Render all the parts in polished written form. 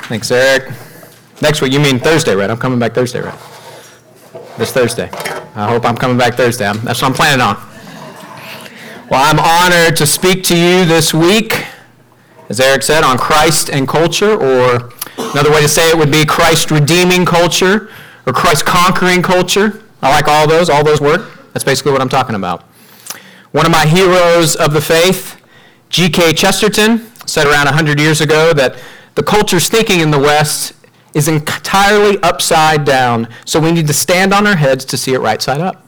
Thanks, Eric. Next week, you mean Thursday, right? I'm coming back Thursday, right? This Thursday. I hope I'm coming back Thursday. That's what I'm planning on. Well, I'm honored to speak to you this week, as Eric said, on Christ and culture, or another way to say it would be Christ redeeming culture, or Christ conquering culture. I like all those work. That's basically what I'm talking about. One of my heroes of the faith, G.K. Chesterton, said around 100 years ago that the culture's thinking in the West is entirely upside down, so we need to stand on our heads to see it right side up.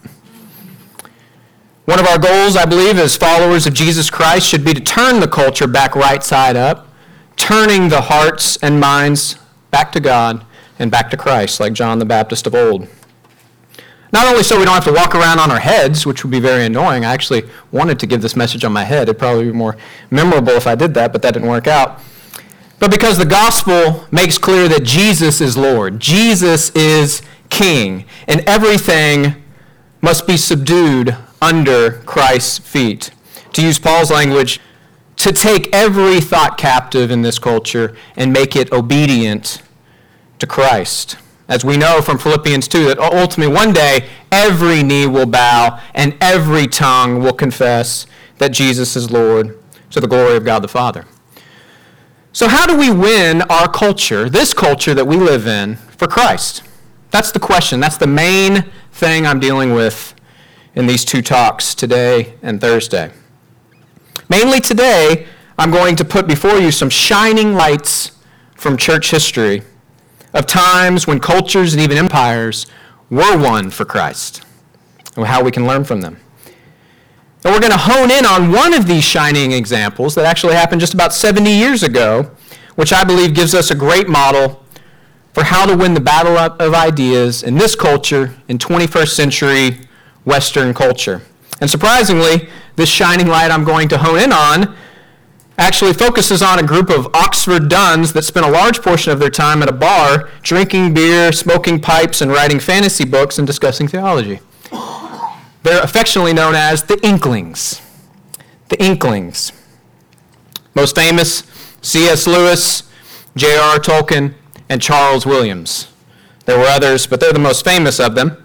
One of our goals, I believe, as followers of Jesus Christ should be to turn the culture back right side up, turning the hearts and minds back to God and back to Christ, like John the Baptist of old. Not only so we don't have to walk around on our heads, which would be very annoying. I actually wanted to give this message on my head. It'd probably be more memorable if I did that, but that didn't work out. But because the gospel makes clear that Jesus is Lord, Jesus is King, and everything must be subdued under Christ's feet. To use Paul's language, to take every thought captive in this culture and make it obedient to Christ. As we know from Philippians 2, that ultimately one day every knee will bow and every tongue will confess that Jesus is Lord, to the glory of God the Father. So how do we win our culture, this culture that we live in, for Christ? That's the question. That's the main thing I'm dealing with in these two talks today and Thursday. Mainly today, I'm going to put before you some shining lights from church history of times when cultures and even empires were won for Christ, and how we can learn from them. And we're going to hone in on one of these shining examples that actually happened just about 70 years ago, which I believe gives us a great model for how to win the battle of ideas in this culture, in 21st century Western culture. And surprisingly, this shining light I'm going to hone in on actually focuses on a group of Oxford duns that spent a large portion of their time at a bar drinking beer, smoking pipes, and writing fantasy books and discussing theology. They're affectionately known as the Inklings. The Inklings. Most famous, C.S. Lewis, J.R.R. Tolkien, and Charles Williams. There were others, but they're the most famous of them.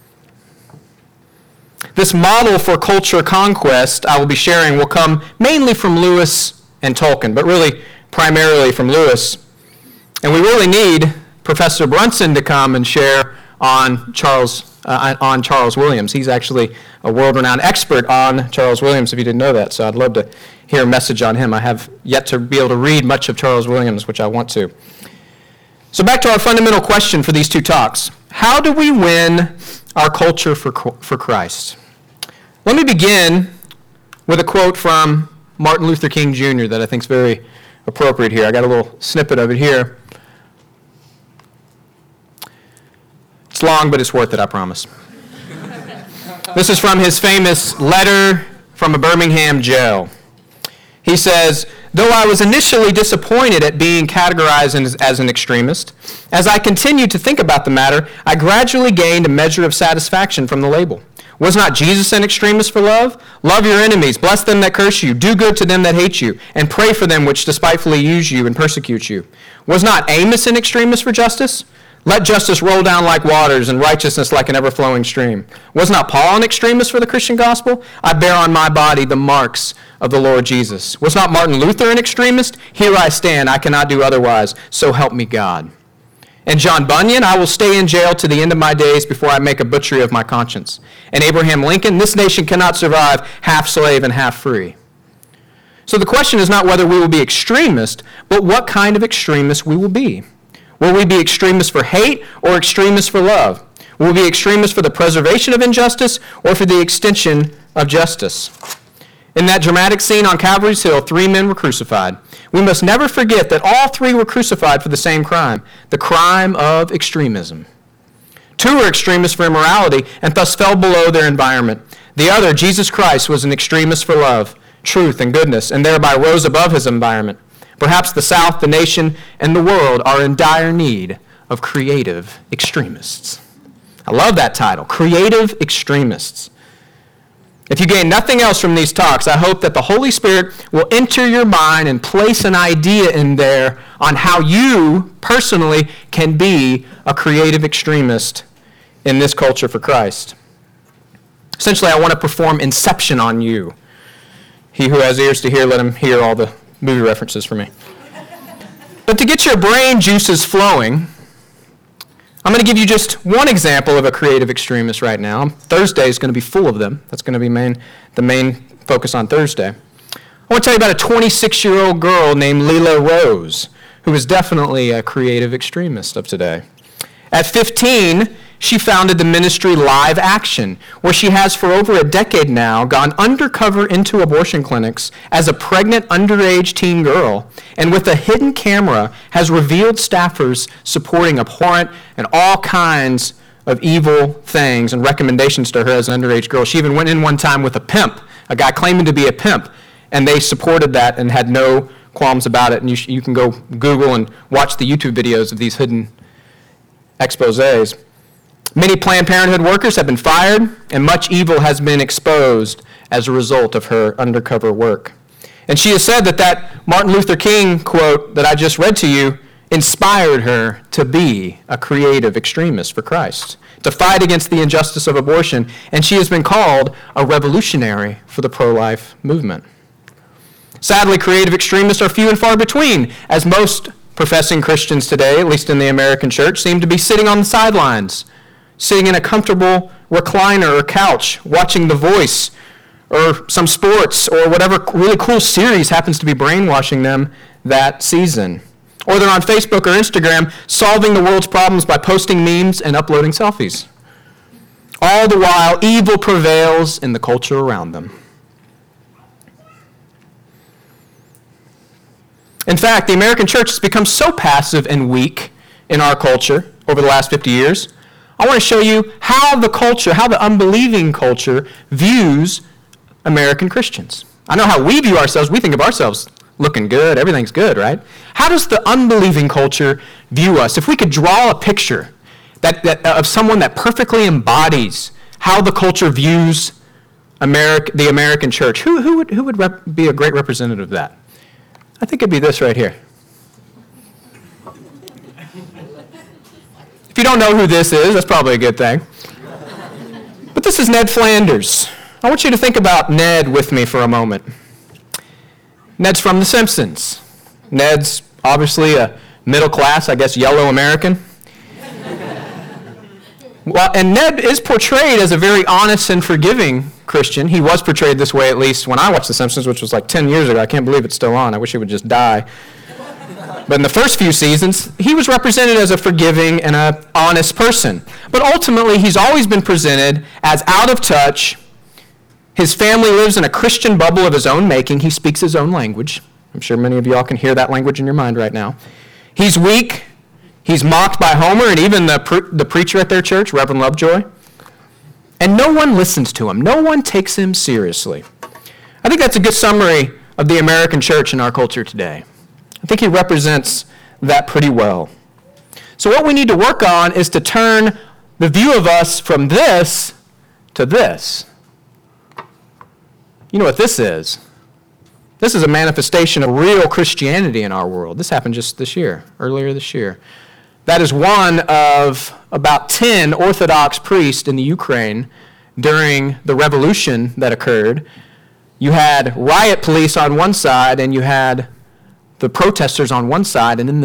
This model for culture conquest I will be sharing will come mainly from Lewis and Tolkien, but really primarily from Lewis. And we really need Professor Brunson to come and share on Charles Williams. He's actually a world-renowned expert on Charles Williams, if you didn't know that, so I'd love to hear a message on him. I have yet to be able to read much of Charles Williams, which I want to. So back to our fundamental question for these two talks. How do we win our culture for Christ? Let me begin with a quote from Martin Luther King Jr. that I think is very appropriate here. I got a little snippet of it here. It's long, but it's worth it, I promise. This is from his famous letter from a Birmingham jail. He says, "Though I was initially disappointed at being categorized as an extremist, as I continued to think about the matter, I gradually gained a measure of satisfaction from the label. Was not Jesus an extremist for love? Love your enemies, bless them that curse you, do good to them that hate you, and pray for them which despitefully use you and persecute you. Was not Amos an extremist for justice? Let justice roll down like waters and righteousness like an ever-flowing stream. Was not Paul an extremist for the Christian gospel? I bear on my body the marks of the Lord Jesus. Was not Martin Luther an extremist? Here I stand, I cannot do otherwise, so help me God. And John Bunyan, I will stay in jail to the end of my days before I make a butchery of my conscience. And Abraham Lincoln, this nation cannot survive half slave and half free." So the question is not whether we will be extremists, but what kind of extremists we will be. Will we be extremists for hate or extremists for love? Will we be extremists for the preservation of injustice or for the extension of justice? In that dramatic scene on Calvary's Hill, 3 men were crucified. We must never forget that all 3 were crucified for the same crime, the crime of extremism. 2 were extremists for immorality and thus fell below their environment. The other, Jesus Christ, was an extremist for love, truth, and goodness, and thereby rose above his environment. Perhaps the South, the nation, and the world are in dire need of creative extremists. I love that title, Creative Extremists. If you gain nothing else from these talks, I hope that the Holy Spirit will enter your mind and place an idea in there on how you personally can be a creative extremist in this culture for Christ. Essentially, I want to perform Inception on you. He who has ears to hear, let him hear all the movie references for me. But to get your brain juices flowing, I'm going to give you just one example of a creative extremist right now. Thursday is going to be full of them. That's going to be the main focus on Thursday. I want to tell you about a 26-year-old girl named Lela Rose, who is definitely a creative extremist of today. At 15, she founded the ministry Live Action, where she has for over a decade now gone undercover into abortion clinics as a pregnant underage teen girl, and with a hidden camera has revealed staffers supporting abhorrent and all kinds of evil things and recommendations to her as an underage girl. She even went in one time with a pimp, a guy claiming to be a pimp, and they supported that and had no qualms about it. And you can go Google and watch the YouTube videos of these hidden exposés. Many Planned Parenthood workers have been fired, and much evil has been exposed as a result of her undercover work. And she has said that Martin Luther King quote that I just read to you inspired her to be a creative extremist for Christ, to fight against the injustice of abortion, and she has been called a revolutionary for the pro-life movement. Sadly, creative extremists are few and far between, as most professing Christians today, at least in the American church, seem to be sitting on the sidelines, sitting in a comfortable recliner or couch, watching The Voice or some sports or whatever really cool series happens to be brainwashing them that season. Or they're on Facebook or Instagram solving the world's problems by posting memes and uploading selfies. All the while, evil prevails in the culture around them. In fact, the American church has become so passive and weak in our culture over the last 50 years. I want to show you how the unbelieving culture views American Christians. I know how we view ourselves. We think of ourselves looking good. Everything's good, right? How does the unbelieving culture view us? If we could draw a picture of someone that perfectly embodies how the culture views the American church, who would be a great representative of that? I think it'd be this right here. If you don't know who this is, that's probably a good thing. But this is Ned Flanders. I want you to think about Ned with me for a moment. Ned's from The Simpsons. Ned's obviously a middle class, I guess, yellow American. Well, and Ned is portrayed as a very honest and forgiving Christian. He was portrayed this way, at least when I watched The Simpsons, which was like 10 years ago. I can't believe it's still on. I wish he would just die. But in the first few seasons, he was represented as a forgiving and an honest person. But ultimately, he's always been presented as out of touch. His family lives in a Christian bubble of his own making. He speaks his own language. I'm sure many of y'all can hear that language in your mind right now. He's weak. He's mocked by Homer and even the preacher at their church, Reverend Lovejoy. And no one listens to him. No one takes him seriously. I think that's a good summary of the American church in our culture today. I think he represents that pretty well. So what we need to work on is to turn the view of us from this to this. You know what this is? This is a manifestation of real Christianity in our world. This happened just earlier this year. That is one of about 10 Orthodox priests in the Ukraine during the revolution that occurred. You had riot police on one side, and you had the protesters on one side, and in the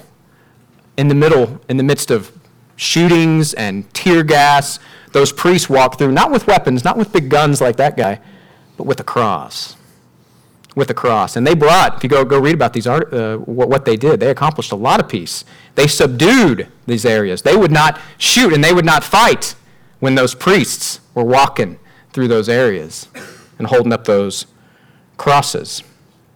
midst of shootings and tear gas, those priests walked through, not with weapons, not with big guns like that guy, but with a cross. With a cross. And they brought, if you go read about these what they did, they accomplished a lot of peace. They subdued these areas. They would not shoot and they would not fight when those priests were walking through those areas and holding up those crosses.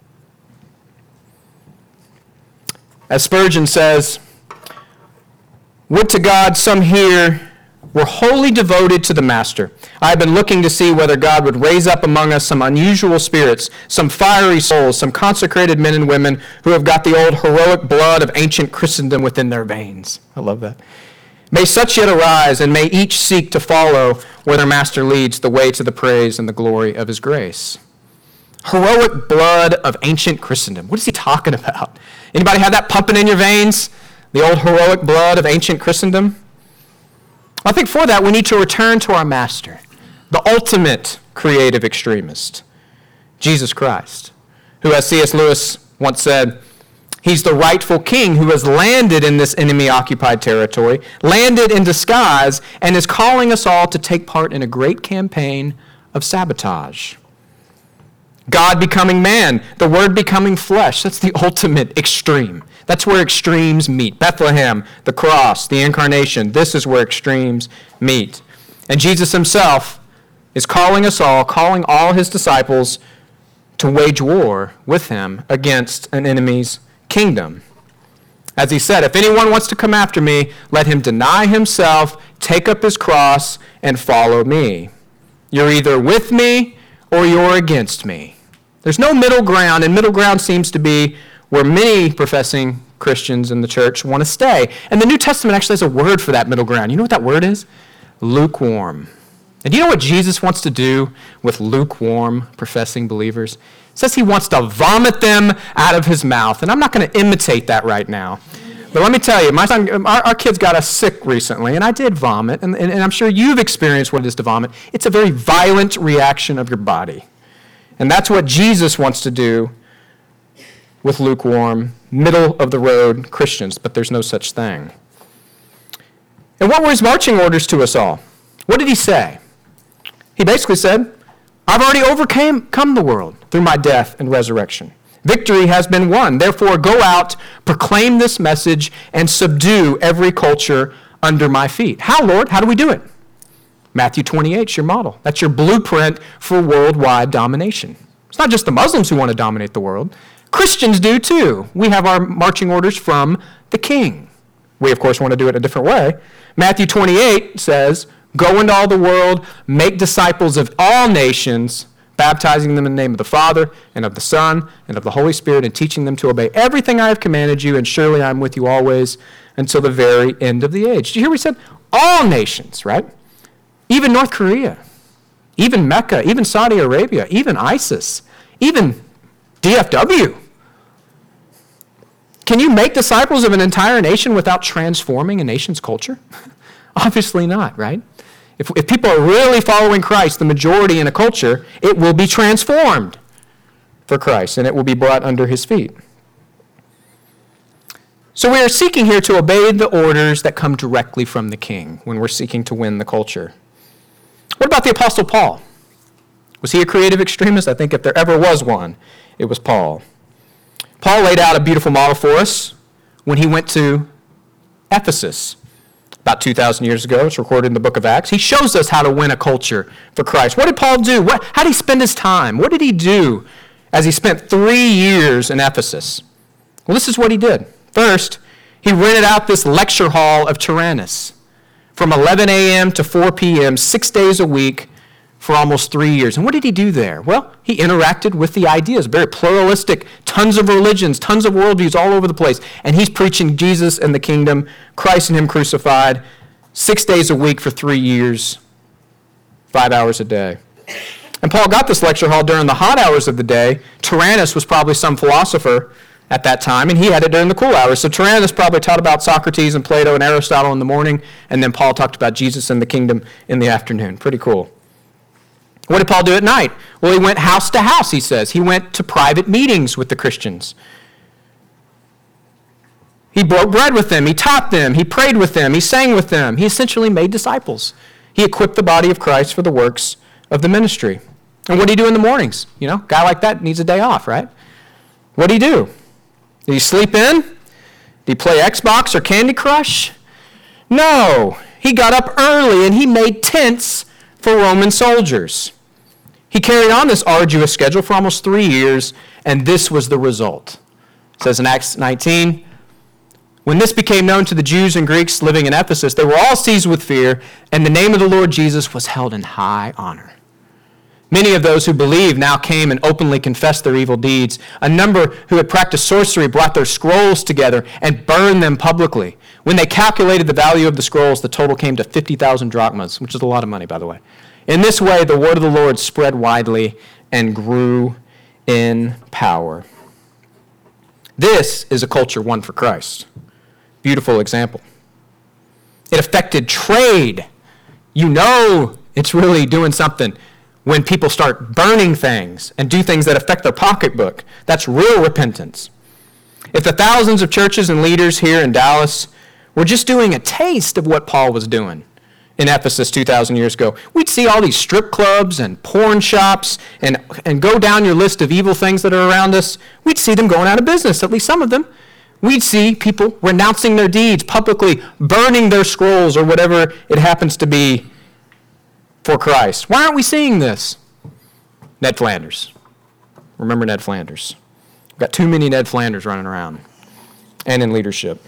As Spurgeon says, "Would to God some here were wholly devoted to the Master. I have been looking to see whether God would raise up among us some unusual spirits, some fiery souls, some consecrated men and women who have got the old heroic blood of ancient Christendom within their veins." I love that. May such yet arise, and may each seek to follow where their master leads, the way to the praise and the glory of his grace. Heroic blood of ancient Christendom. What is he talking about? Anybody have that pumping in your veins? The old heroic blood of ancient Christendom? I think for that we need to return to our master, the ultimate creative extremist, Jesus Christ, who, as C.S. Lewis once said, he's the rightful king who has landed in this enemy-occupied territory, landed in disguise, and is calling us all to take part in a great campaign of sabotage. God becoming man, the Word becoming flesh, that's the ultimate extreme. That's where extremes meet. Bethlehem, the cross, the incarnation, this is where extremes meet. And Jesus himself is calling us all, calling all his disciples to wage war with him against an enemy's kingdom. As he said, if anyone wants to come after me, let him deny himself, take up his cross, and follow me. You're either with me or you're against me. There's no middle ground, and middle ground seems to be where many professing Christians in the church want to stay. And the New Testament actually has a word for that middle ground. You know what that word is? Lukewarm. And do you know what Jesus wants to do with lukewarm professing believers? It says he wants to vomit them out of his mouth. And I'm not going to imitate that right now. But let me tell you, my son, our kids got us sick recently, and I did vomit. And I'm sure you've experienced what it is to vomit. It's a very violent reaction of your body. And that's what Jesus wants to do with lukewarm, middle-of-the-road Christians, but there's no such thing. And what were his marching orders to us all? What did he say? He basically said, I've already overcome the world through my death and resurrection. Victory has been won. Therefore, go out, proclaim this message, and subdue every culture under my feet. How, Lord? How do we do it? Matthew 28 is your model. That's your blueprint for worldwide domination. It's not just the Muslims who want to dominate the world. Christians do too. We have our marching orders from the King. We, of course, want to do it a different way. Matthew 28 says, go into all the world, make disciples of all nations, baptizing them in the name of the Father and of the Son and of the Holy Spirit, and teaching them to obey everything I have commanded you, and surely I am with you always until the very end of the age. Did you hear we said? All nations, right? Even North Korea, even Mecca, even Saudi Arabia, even ISIS, even DFW. Can you make disciples of an entire nation without transforming a nation's culture? Obviously not, right? If people are really following Christ, the majority in a culture, it will be transformed for Christ, and it will be brought under his feet. So we are seeking here to obey the orders that come directly from the King when we're seeking to win the culture. What about the Apostle Paul? Was he a creative extremist? I think if there ever was one, it was Paul. Paul laid out a beautiful model for us when he went to Ephesus about 2,000 years ago. It's recorded in the book of Acts. He shows us how to win a culture for Christ. What did Paul do? How did he spend his time? What did he do as he spent 3 years in Ephesus? Well, this is what he did. First, he rented out this lecture hall of Tyrannus from 11 a.m. to 4 p.m., 6 days a week for almost 3 years. And what did he do there? Well, he interacted with the ideas, very pluralistic, tons of religions, tons of worldviews all over the place. And he's preaching Jesus and the kingdom, Christ and him crucified, 6 days a week for 3 years, 5 hours a day. And Paul got this lecture hall during the hot hours of the day. Tyrannus was probably some philosopher at that time, and he had it during the cool hours. So Tyrannus probably taught about Socrates and Plato and Aristotle in the morning, and then Paul talked about Jesus and the kingdom in the afternoon. Pretty cool. What did Paul do at night? Well, he went house to house, he says. He went to private meetings with the Christians. He broke bread with them. He taught them. He prayed with them. He sang with them. He essentially made disciples. He equipped the body of Christ for the works of the ministry. And what did he do in the mornings? You know, a guy like that needs a day off, right? What did he do? Did he sleep in? Did he play Xbox or Candy Crush? No. He got up early and he made tents for Roman soldiers. He carried on this arduous schedule for almost 3 years, and this was the result. It says in Acts 19, when this became known to the Jews and Greeks living in Ephesus, they were all seized with fear, and the name of the Lord Jesus was held in high honor. Many of those who believed now came and openly confessed their evil deeds. A number who had practiced sorcery brought their scrolls together and burned them publicly. When they calculated the value of the scrolls, the total came to 50,000 drachmas, which is a lot of money, by the way. In this way, the word of the Lord spread widely and grew in power. This is a culture won for Christ. Beautiful example. It affected trade. You know it's really doing something when people start burning things and do things that affect their pocketbook. That's real repentance. If the thousands of churches and leaders here in Dallas were just doing a taste of what Paul was doing in Ephesus 2,000 years ago, we'd see all these strip clubs and porn shops and go down your list of evil things that are around us. We'd see them going out of business, at least some of them. We'd see people renouncing their deeds, publicly burning their scrolls or whatever it happens to be for Christ. Why aren't we seeing this? Ned Flanders. Remember Ned Flanders. We've got too many Ned Flanders running around and in leadership.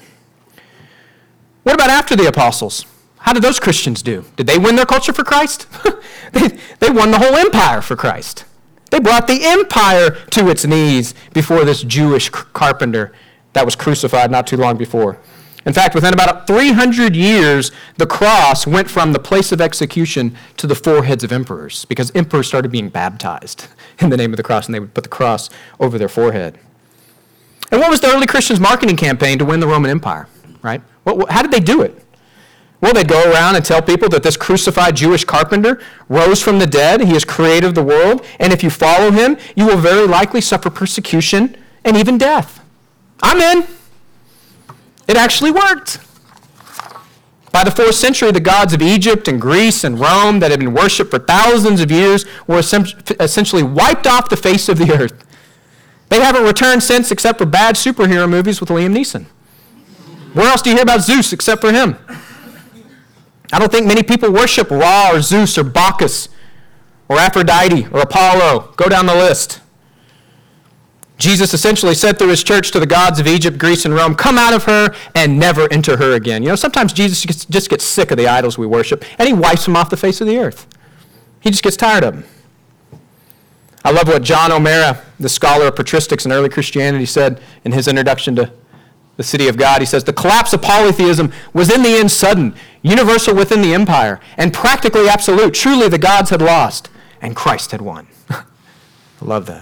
What about after the apostles? How did those Christians do? Did they win their culture for Christ? They won the whole empire for Christ. They brought the empire to its knees before this Jewish carpenter that was crucified not too long before. In fact, within about 300 years, the cross went from the place of execution to the foreheads of emperors, because emperors started being baptized in the name of the cross, and they would put the cross over their forehead. And what was the early Christians' marketing campaign to win the Roman Empire, right? How did they do it? Well, they'd go around and tell people that this crucified Jewish carpenter rose from the dead. He is creator of the world, and if you follow him, you will very likely suffer persecution and even death. I'm in. It actually worked. By the 4th century, the gods of Egypt and Greece and Rome that had been worshipped for thousands of years were essentially wiped off the face of the earth. They haven't returned since except for bad superhero movies with Liam Neeson. Where else do you hear about Zeus except for him? I don't think many people worship Ra or Zeus or Bacchus or Aphrodite or Apollo. Go down the list. Jesus essentially said through his church to the gods of Egypt, Greece, and Rome, come out of her and never enter her again. You know, sometimes Jesus just gets sick of the idols we worship, and he wipes them off the face of the earth. He just gets tired of them. I love what John O'Mara, the scholar of patristics and early Christianity, said in his introduction to the City of God. He says, the collapse of polytheism was in the end sudden, universal within the empire, and practically absolute. Truly the gods had lost, and Christ had won. I love that.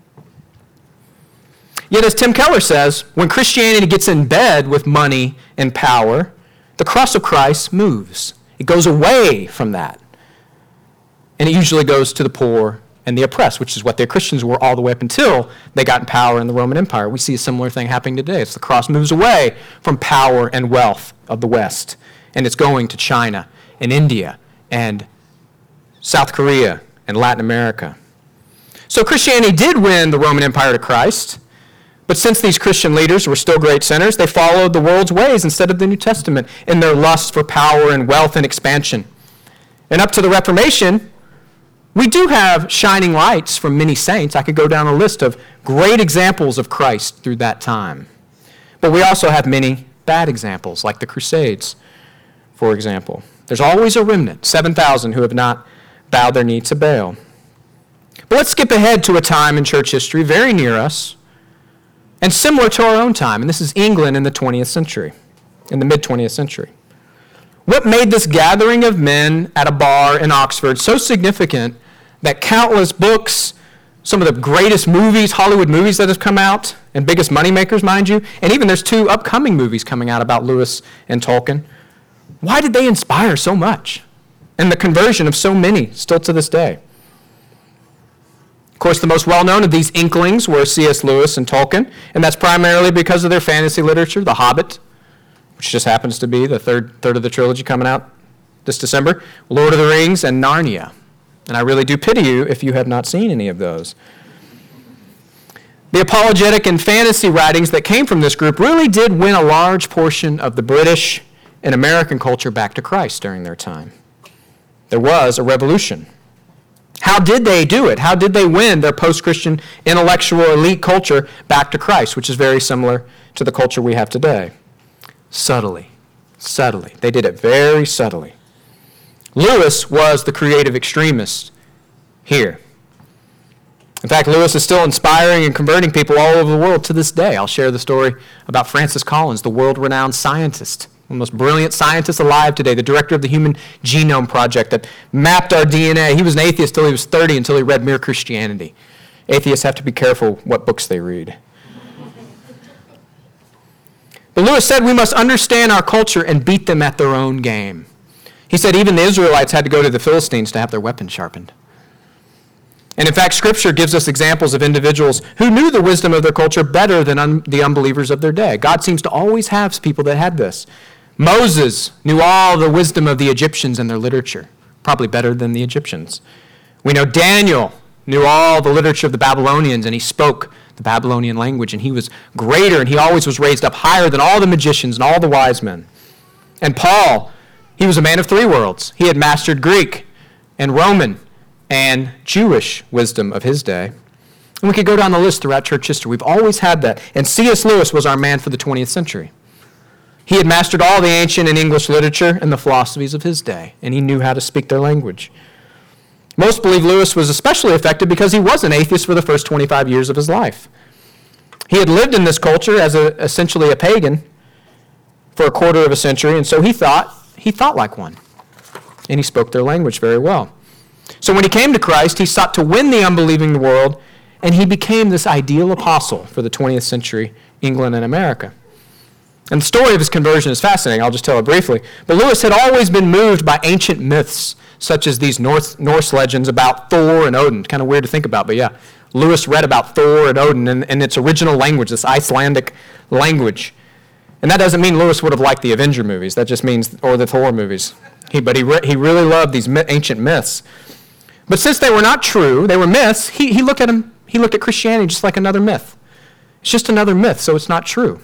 Yet, as Tim Keller says, when Christianity gets in bed with money and power, the cross of Christ moves. It goes away from that. And it usually goes to the poor and the oppressed, which is what the Christians were all the way up until they got in power in the Roman Empire. We see a similar thing happening today. It's the cross moves away from power and wealth of the West, and it's going to China and India and South Korea and Latin America. So Christianity did win the Roman Empire to Christ. But since these Christian leaders were still great sinners, they followed the world's ways instead of the New Testament in their lust for power and wealth and expansion. And up to the Reformation, we do have shining lights from many saints. I could go down a list of great examples of Christ through that time. But we also have many bad examples, like the Crusades, for example. There's always a remnant, 7,000 who have not bowed their knee to Baal. But let's skip ahead to a time in church history very near us, and similar to our own time, and this is England in the 20th century, in the mid-20th century. What made this gathering of men at a bar in Oxford so significant that countless books, some of the greatest movies, Hollywood movies that have come out, and biggest moneymakers, mind you, and even there's 2 upcoming movies coming out about Lewis and Tolkien. Why did they inspire so much? And the conversion of so many still to this day. Of course, the most well-known of these inklings were C.S. Lewis and Tolkien, and that's primarily because of their fantasy literature, The Hobbit, which just happens to be the third of the trilogy coming out this December, Lord of the Rings, and Narnia. And I really do pity you if you have not seen any of those. The apologetic and fantasy writings that came from this group really did win a large portion of the British and American culture back to Christ during their time. There was a revolution. How did they do it? How did they win their post-Christian intellectual elite culture back to Christ, which is very similar to the culture we have today? Subtly. They did it very subtly. Lewis was the creative extremist here. In fact, Lewis is still inspiring and converting people all over the world to this day. I'll share the story about Francis Collins, the world-renowned scientist, one of the most brilliant scientists alive today, the director of the Human Genome Project that mapped our DNA. He was an atheist till he was 30, until he read Mere Christianity. Atheists have to be careful what books they read. But Lewis said we must understand our culture and beat them at their own game. He said even the Israelites had to go to the Philistines to have their weapons sharpened. And in fact, Scripture gives us examples of individuals who knew the wisdom of their culture better than the unbelievers of their day. God seems to always have people that had this. Moses knew all the wisdom of the Egyptians and their literature, probably better than the Egyptians. We know Daniel knew all the literature of the Babylonians, and he spoke the Babylonian language, and he was greater, and he always was raised up higher than all the magicians and all the wise men. And Paul, he was a man of three worlds. He had mastered Greek and Roman and Jewish wisdom of his day. And we could go down the list throughout church history. We've always had that. And C.S. Lewis was our man for the 20th century. He had mastered all the ancient and English literature and the philosophies of his day, and he knew how to speak their language. Most believe Lewis was especially effective because he was an atheist for the first 25 years of his life. He had lived in this culture as essentially a pagan for a quarter of a century, and so he thought like one. And he spoke their language very well. So when he came to Christ, he sought to win the unbelieving world, and he became this ideal apostle for the 20th century England and America. And the story of his conversion is fascinating. I'll just tell it briefly. But Lewis had always been moved by ancient myths, such as these Norse legends about Thor and Odin. Kind of weird to think about, but yeah. Lewis read about Thor and Odin in its original language, this Icelandic language. And that doesn't mean Lewis would have liked the Avenger movies. That just means, or the Thor movies. But he really loved these ancient myths. But since they were not true, they were myths, he looked at them. He looked at Christianity just like another myth. It's just another myth, so it's not true.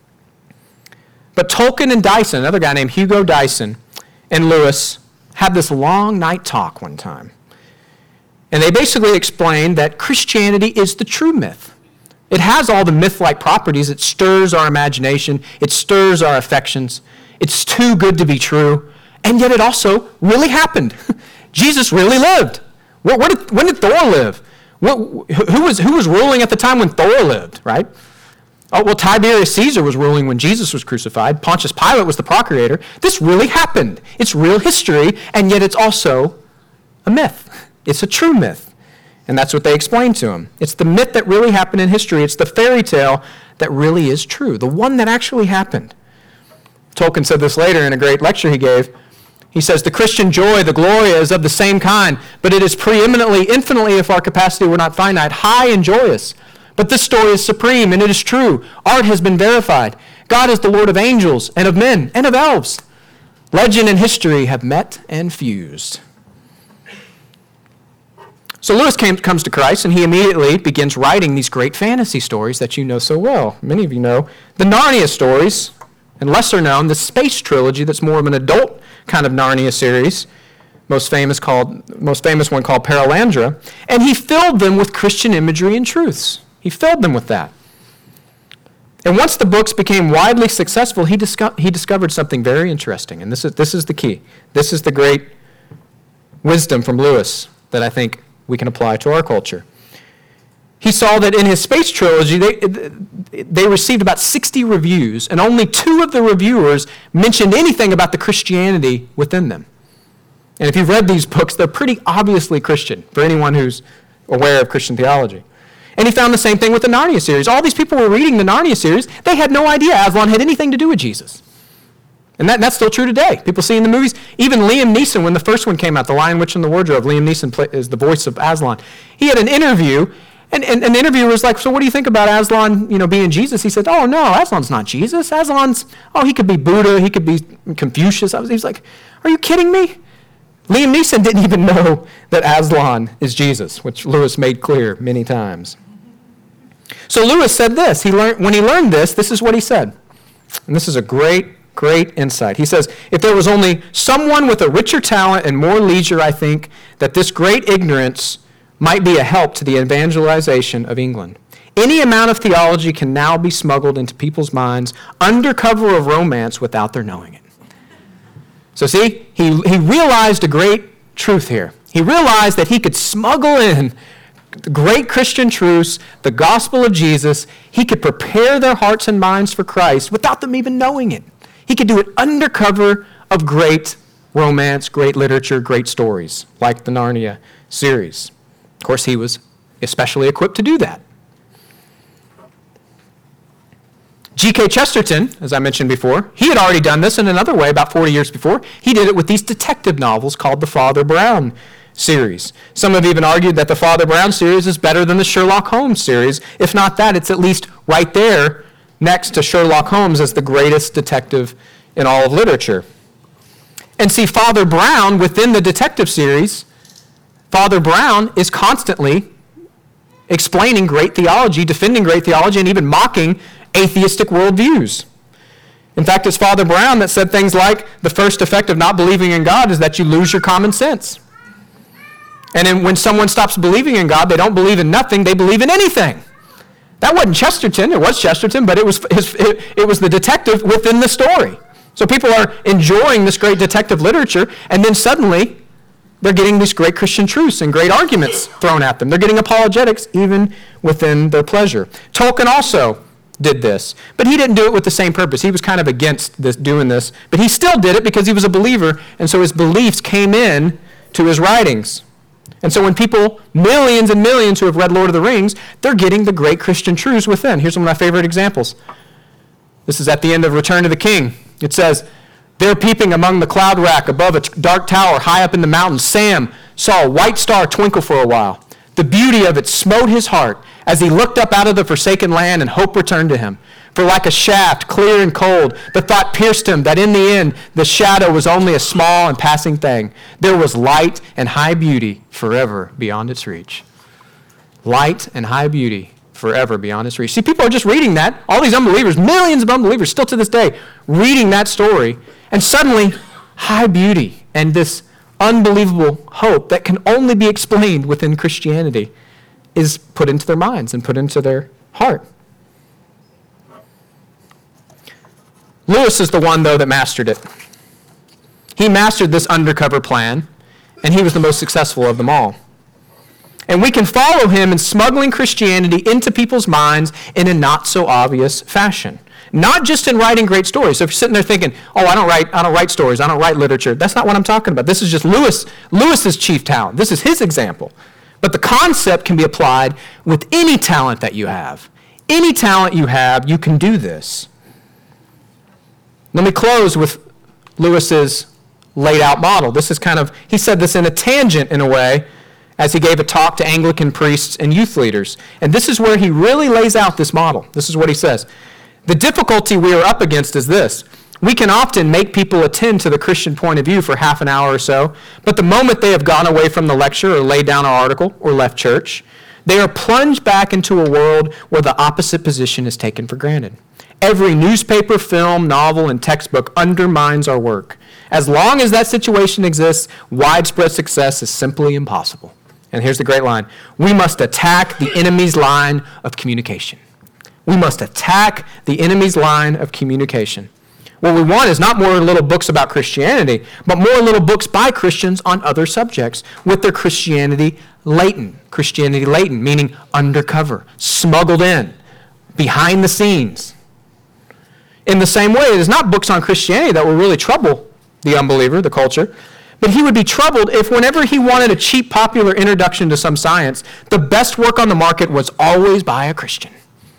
But Tolkien and Dyson, another guy named Hugo Dyson, and Lewis had this long night talk one time. And they basically explained that Christianity is the true myth. It has all the myth-like properties. It stirs our imagination. It stirs our affections. It's too good to be true. And yet it also really happened. Jesus really lived. When did Thor live? Who was ruling at the time when Thor lived, right? Oh, well, Tiberius Caesar was ruling when Jesus was crucified. Pontius Pilate was the procurator. This really happened. It's real history, and yet it's also a myth. It's a true myth. And that's what they explained to him. It's the myth that really happened in history. It's the fairy tale that really is true, the one that actually happened. Tolkien said this later in a great lecture he gave. He says, the Christian joy, the gloria, is of the same kind, but it is preeminently, infinitely, if our capacity were not finite, high and joyous. But this story is supreme, and it is true. Art has been verified. God is the Lord of angels, and of men, and of elves. Legend and history have met and fused. So Lewis comes to Christ, and he immediately begins writing these great fantasy stories that you know so well. Many of you know the Narnia stories, and lesser known, the Space Trilogy that's more of an adult kind of Narnia series, most famous one called Perelandra, and he filled them with Christian imagery and truths. He filled them with that. And once the books became widely successful, he discovered something very interesting, and this is the key. This is the great wisdom from Lewis that I think we can apply to our culture. He saw that in his Space Trilogy, they received about 60 reviews, and only 2 of the reviewers mentioned anything about the Christianity within them. And if you've read these books, they're pretty obviously Christian for anyone who's aware of Christian theology. And he found the same thing with the Narnia series. All these people were reading the Narnia series. They had no idea Aslan had anything to do with Jesus. And that's still true today. People see in the movies, even Liam Neeson, when the first one came out, The Lion, Witch, and the Wardrobe, Liam Neeson is the voice of Aslan. He had an interview, and the interviewer was like, so what do you think about Aslan, being Jesus? He said, oh, no, Aslan's not Jesus. He could be Buddha, he could be Confucius. He was like, are you kidding me? Liam Neeson didn't even know that Aslan is Jesus, which Lewis made clear many times. So Lewis said this. When he learned this is what he said. And this is a great insight. He says, if there was only someone with a richer talent and more leisure, I think that this great ignorance might be a help to the evangelization of England. Any amount of theology can now be smuggled into people's minds under cover of romance without their knowing it. So see, he realized a great truth here. He realized that he could smuggle in great Christian truths, the gospel of Jesus. He could prepare their hearts and minds for Christ without them even knowing it. He could do it under cover of great romance, great literature, great stories, like the Narnia series. Of course, he was especially equipped to do that. G.K. Chesterton, as I mentioned before, he had already done this in another way about 40 years before. He did it with these detective novels called the Father Brown series. Some have even argued that the Father Brown series is better than the Sherlock Holmes series. If not that, it's at least right there next to Sherlock Holmes as the greatest detective in all of literature. And see, Father Brown, within the detective series, Father Brown is constantly explaining great theology, defending great theology, and even mocking atheistic worldviews. In fact, it's Father Brown that said things like, the first effect of not believing in God is that you lose your common sense. And then when someone stops believing in God, they don't believe in nothing, they believe in anything. That wasn't Chesterton, it was Chesterton, but it was the detective within the story. So people are enjoying this great detective literature, and then suddenly they're getting these great Christian truths and great arguments thrown at them. They're getting apologetics even within their pleasure. Tolkien also did this, but he didn't do it with the same purpose. He was kind of against doing this, but he still did it because he was a believer, and so his beliefs came in to his writings. And so when people, millions and millions who have read Lord of the Rings, they're getting the great Christian truths within. Here's one of my favorite examples. This is at the end of Return of the King. It says, there peeping among the cloud rack above a dark tower high up in the mountains, Sam saw a white star twinkle for a while. The beauty of it smote his heart as he looked up out of the forsaken land, and hope returned to him. For like a shaft, clear and cold, the thought pierced him that in the end the shadow was only a small and passing thing. There was light and high beauty forever beyond its reach. Light and high beauty forever beyond its reach. See, people are just reading that. All these unbelievers, millions of unbelievers still to this day, reading that story, and suddenly high beauty and this unbelievable hope that can only be explained within Christianity is put into their minds and put into their heart. Lewis is the one, though, that mastered it. He mastered this undercover plan, and he was the most successful of them all. And we can follow him in smuggling Christianity into people's minds in a not-so-obvious fashion. Not just in writing great stories. So if you're sitting there thinking, oh, I don't write stories, I don't write literature, that's not what I'm talking about. This is just Lewis's chief talent. This is his example. But the concept can be applied with any talent that you have. Any talent you have, you can do this. Let me close with Lewis's laid out model. This is he said this in a tangent in a way as he gave a talk to Anglican priests and youth leaders. And this is where he really lays out this model. This is what he says. The difficulty we are up against is this. We can often make people attend to the Christian point of view for half an hour or so, but the moment they have gone away from the lecture or laid down an article or left church, they are plunged back into a world where the opposite position is taken for granted. Every newspaper, film, novel, and textbook undermines our work. As long as that situation exists, widespread success is simply impossible. And here's the great line. We must attack the enemy's line of communication. We must attack the enemy's line of communication. What we want is not more little books about Christianity, but more little books by Christians on other subjects with their Christianity latent. Christianity latent, meaning undercover, smuggled in, behind the scenes. In the same way, it is not books on Christianity that will really trouble the unbeliever, the culture, but he would be troubled if whenever he wanted a cheap, popular introduction to some science, the best work on the market was always by a Christian.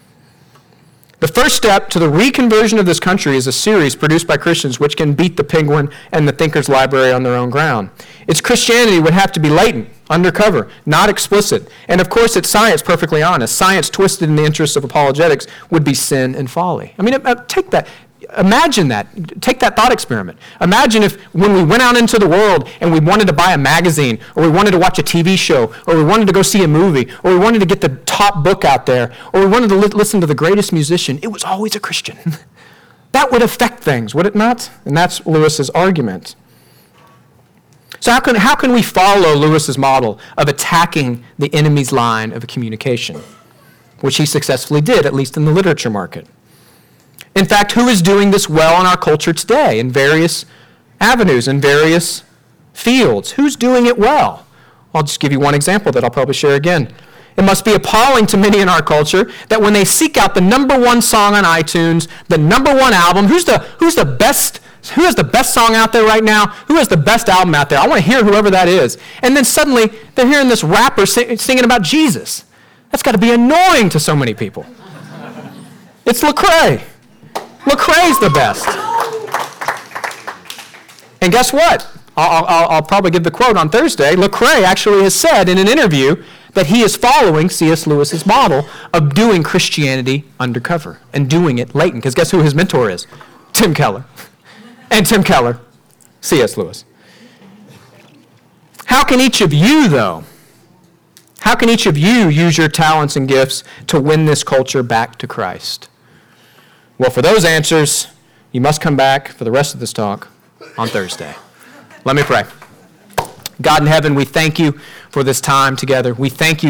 The first step to the reconversion of this country is a series produced by Christians which can beat the Penguin and the Thinker's Library on their own ground. Its Christianity would have to be latent, undercover, not explicit. And of course, its science perfectly honest. Science twisted in the interests of apologetics would be sin and folly. I mean, take that. Imagine that. Take that thought experiment. Imagine if when we went out into the world and we wanted to buy a magazine, or we wanted to watch a TV show, or we wanted to go see a movie, or we wanted to get the top book out there, or we wanted to listen to the greatest musician, it was always a Christian. That would affect things, would it not? And that's Lewis's argument. So how can we follow Lewis's model of attacking the enemy's line of communication, which he successfully did, at least in the literature market? In fact, who is doing this well in our culture today in various avenues, in various fields? Who's doing it well? I'll just give you one example that I'll probably share again. It must be appalling to many in our culture that when they seek out the number one song on iTunes, the number one album, who has the best song out there right now? Who has the best album out there? I want to hear whoever that is. And then suddenly they're hearing this rapper singing about Jesus. That's got to be annoying to so many people. It's Lecrae. Lecrae's the best. And guess what? I'll probably give the quote on Thursday. Lecrae actually has said in an interview that he is following C.S. Lewis's model of doing Christianity undercover and doing it latent. Because guess who his mentor is? Tim Keller. And Tim Keller, C.S. Lewis. How can each of you, though, how can each of you use your talents and gifts to win this culture back to Christ? Well, for those answers, you must come back for the rest of this talk on Thursday. Let me pray. God in heaven, we thank you for this time together. We thank you